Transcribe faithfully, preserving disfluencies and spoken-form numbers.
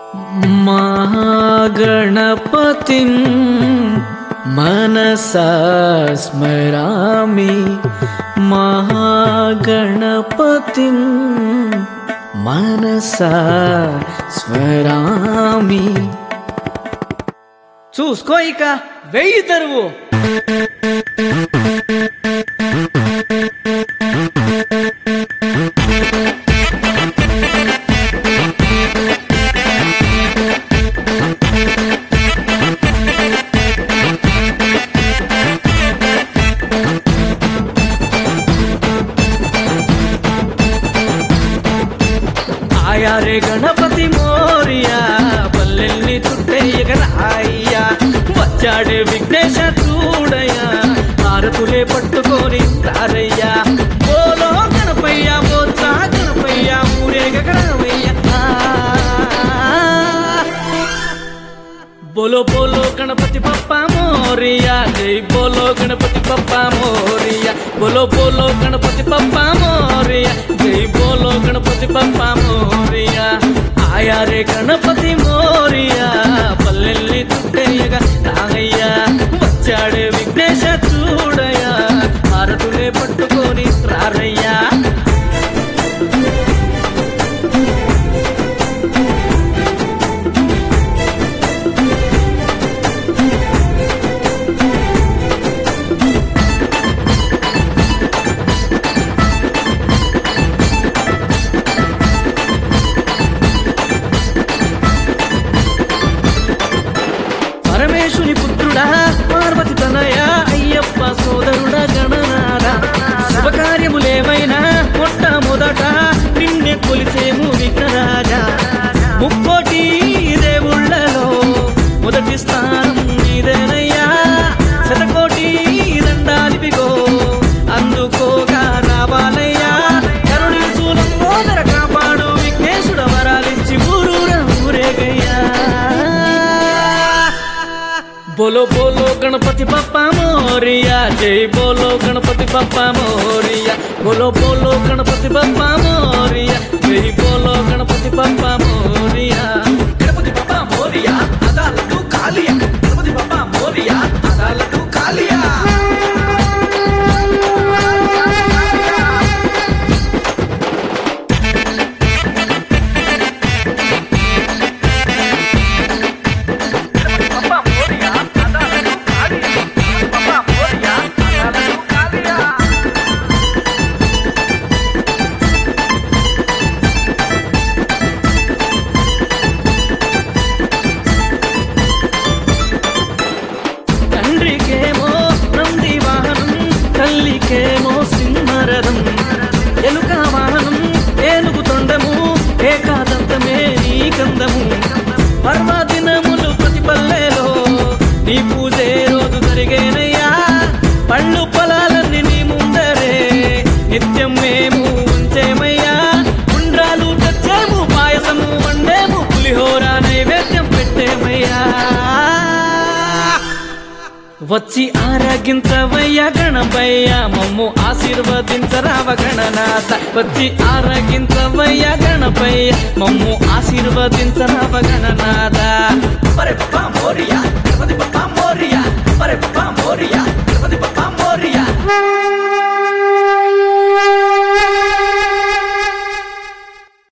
महागणपतिं मनसा स्मरामि महागणपतिं मनसा స్మరామి. చూసుకో ఇక వెయ్యి తరువు. ఆయా రే గణపతి మోరియా పల్లెల్ని చుట్టేయగరాయ్యా వచ్చాడే విఘ్నేశ చూడయ్యా హారతులే పట్టుకొని తారయ్యా బోలో గణపయ్య బోత్సా గణపయ్య ఊరేగరామయ్యా బోలో బోలో గణపతి బప్పా మోరియా జై బోలో గణపతి బప్పా మోరియా బోలో బోలో గణపతి బప్పా మోరియా జై బోలో గణపతి బప్పా మోరియా ఆయా రే గణపతి మోరియా పల్లెల్ని చుట్టయ్యగా తాగయ్యా వచ్చాడే విఘ్నేశ చూడయ్యా హారతులే పట్టుకొని రారయ్యా. పరమేశుని పుత్రుడా పార్వతి తనయా అయ్యప్ప సోదరుడా గణనాథ శుభకార్యములేమైనా మొట్టమొదట నిన్నే కొలిచేము విఘ్నరాజా. ముక్కోటి దేవుళ్ళలో మొదటి స్థానం నీదేనయ్యా శతకోటి దండాలిపిగో అందుకోగా రావాలయ్యా కరుణి చూలంబోదర కాపాడు విఘ్నేశుడ వరాలిచ్చి ఊరూర ఊరేగయ్యా. बोलो बोलो गणपति बप्पा मोरिया जय बोलो गणपति बप्पा मोरिया बोलो बोलो गणपति बप्पा मोरिया जय बोलो गणपति बप्पा मोरिया. गणपति बप्पा मोरिया अदालतु कालिया गणपति बप्पा मोरिया अदालतु कालिया. తల్లికేమో సింహరథం ఎలుక వాహనం ఏనుగు తొండము ఏకాదంతమే నీ కందము పర్వదినములు ప్రతి పల్లెలో నీ పూజే రోజు జరిగేనయ్యా పళ్ళు పొలాలన్నీ నీ ముందరే నిత్యం మేము ఉంచేమయ్యా ఉండ్రాలు తెచ్చేము పాయసము వండేము పులిహోర నైవేద్యం పెట్టేమయ్యా. వచ్చి ఆరగించవయ్య గణపయ్య మమ్ము ఆశీర్వదించరావ గణనాథ వచ్చి ఆరగించవయ్య గణపయ్య మమ్ము ఆశీర్వదించరావ